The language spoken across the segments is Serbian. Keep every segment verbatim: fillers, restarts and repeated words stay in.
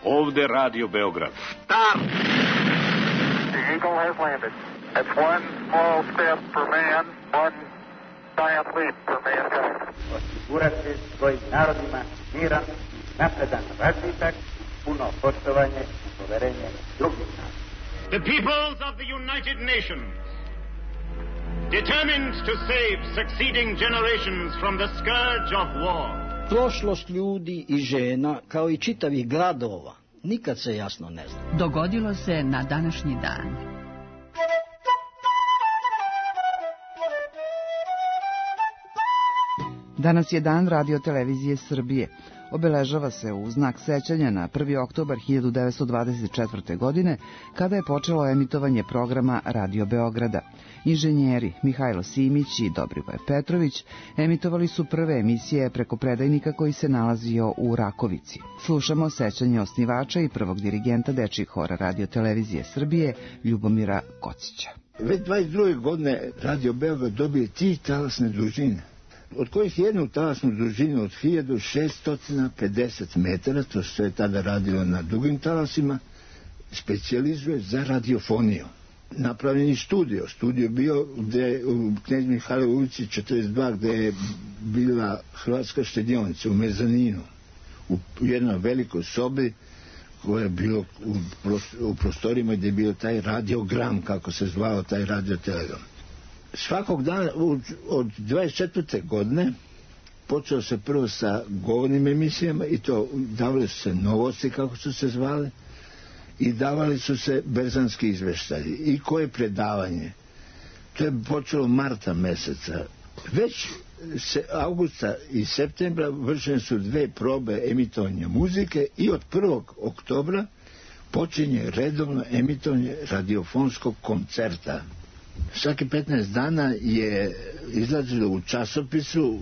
Ovde Radio Beograd. Start! The Eagle has landed. It's one small step for man, one giant leap for mankind. Osigurati svojim narodima miran, napredan razvitak, puno poštovanje i poverenje drugih naroda. The peoples of the United Nations, determined to save succeeding generations from the scourge of war. Prošlost ljudi i žena, kao i čitavih gradova, nikad se jasno ne zna. Dogodilo se na današnji dan. Danas je dan Radio-televizije Srbije. Obeležava se u znak sećanja na prvi oktobar hiljadu devetsto dvadeset četvrte. godine, kada je počelo emitovanje programa Radio Beograda. Inženjeri Mihajlo Simić i Dobrivoje Petrović emitovali su prve emisije preko predajnika koji se nalazio u Rakovici. Slušamo sećanje osnivača i prvog dirigenta dečjih hora Radio-televizije Srbije, Ljubomira Kocića. Već dvadeset druge. godine Radio Beograd dobije tri talasne dužine, od kojih jednu talasnu dužinu od hiljadu šeststo pedeset metara, to se je tada radilo na dugim talasima, specijalizuje za radiofoniju. Napravljen je studio. Studio bio gde, u Knez Mihajlovoj ulici četrdeset dva, gde je bila Hrvatska štedionica u mezaninu, u jednoj velikoj sobi koja je bilo u, u prostorima gde je bio taj radiogram, kako se zvao taj radiotelegram. Svakog dana od dvadeset četvrte. godine počeo se prvo sa govornim emisijama i to davali su se novosti, kako su se zvale, i davali su se berzanski izveštaji i koje predavanje. To je počelo marta meseca. Već se avgusta i septembra vršene su dve probe emitovanja muzike i od prvog oktobra počinje redovno emitovanje radiofonskog koncerta. Svaki petnaest dana je izlazilo u časopisu,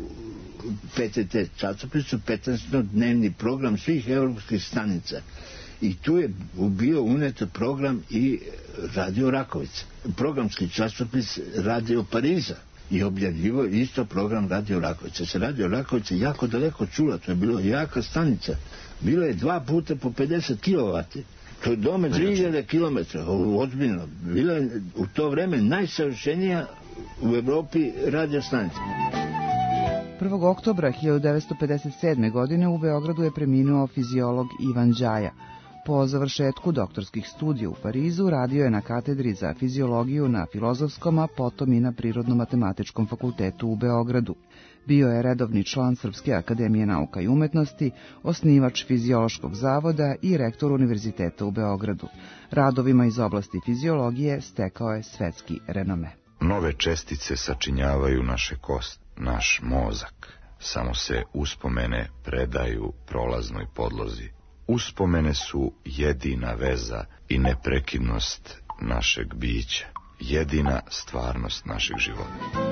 P T T časopisu, petnaestodnevni program svih evropskih stanica. I tu je bio unet program i Radio Rakovica. Programski časopis Radio Pariza i objavljivo isto program Radio Rakovica. Se Radio Rakovica jako daleko čula, to je bilo jaka stanica. Bilo je dva puta po pedeset kilovati. To je dome tri hiljade kilometra, ozbiljno. Bila je u to vreme najsavršenija u Evropi radio stanica. prvog oktobra hiljadu devetsto pedeset sedme. godine u Beogradu je preminuo fiziolog Ivan Đaja. Po završetku doktorskih studija u Parizu radio je na katedri za fiziologiju na Filozofskom, a potom i na Prirodno-matematičkom fakultetu u Beogradu. Bio je redovni član Srpske akademije nauka i umetnosti, osnivač Fiziološkog zavoda i rektor Univerziteta u Beogradu. Radovima iz oblasti fiziologije stekao je svetski renome. Nove čestice sačinjavaju naše kosti, naš mozak. Samo se uspomene predaju prolaznoj podlozi. Uspomene su jedina veza i neprekidnost našeg bića, jedina stvarnost našeg života.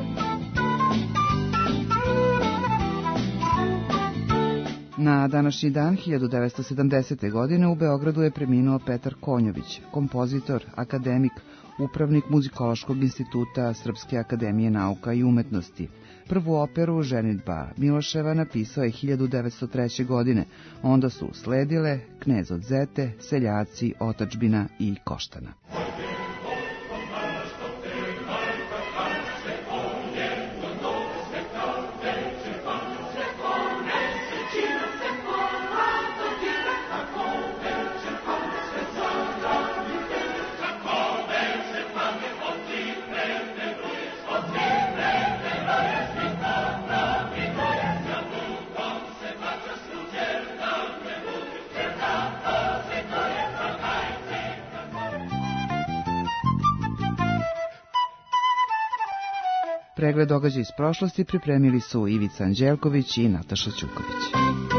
Na današnji dan hiljadu devetsto sedamdesete. godine u Beogradu je preminuo Petar Konjović, kompozitor, akademik, upravnik Muzikološkog instituta Srpske akademije nauka i umetnosti. Prvu operu Ženidba Miloševa napisao je hiljadu devetsto treće. godine. Onda su sledile Knez od Zete, Seljaci, Otadžbina i Koštana. Pregled događaja iz prošlosti pripremili su Ivica Anđelković i Nataša Ćuković.